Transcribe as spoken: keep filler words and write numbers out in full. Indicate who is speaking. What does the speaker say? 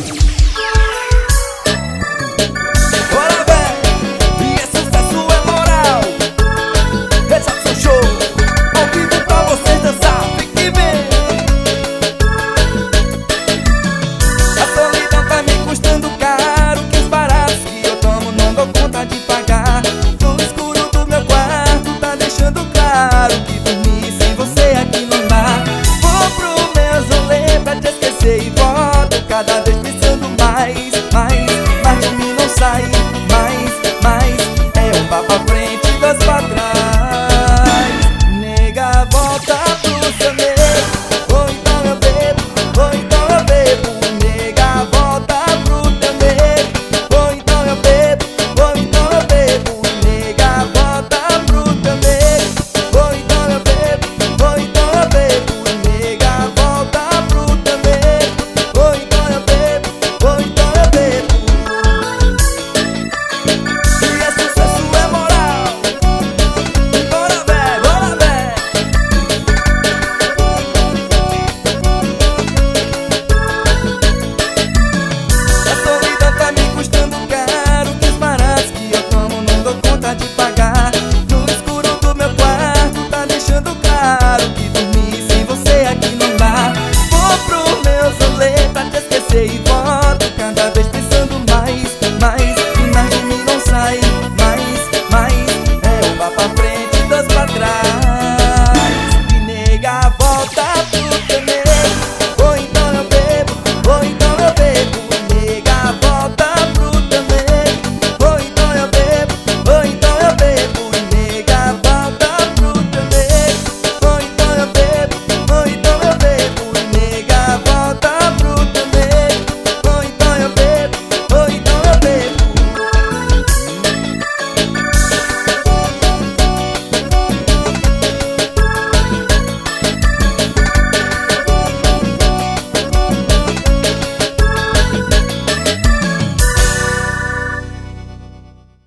Speaker 1: Bora, véi, e esse sucesso é moral. Rejackson Show, ao vivo pra vocês dançar, fique bem. A solidão tá me custando caro, que os baratos que eu tomo não dou conta de pagar. No escuro do meu quarto tá deixando claro que dormir sem você aqui não dá. Vou pro meu rolê pra te esquecer e volto cada vez pensando mais.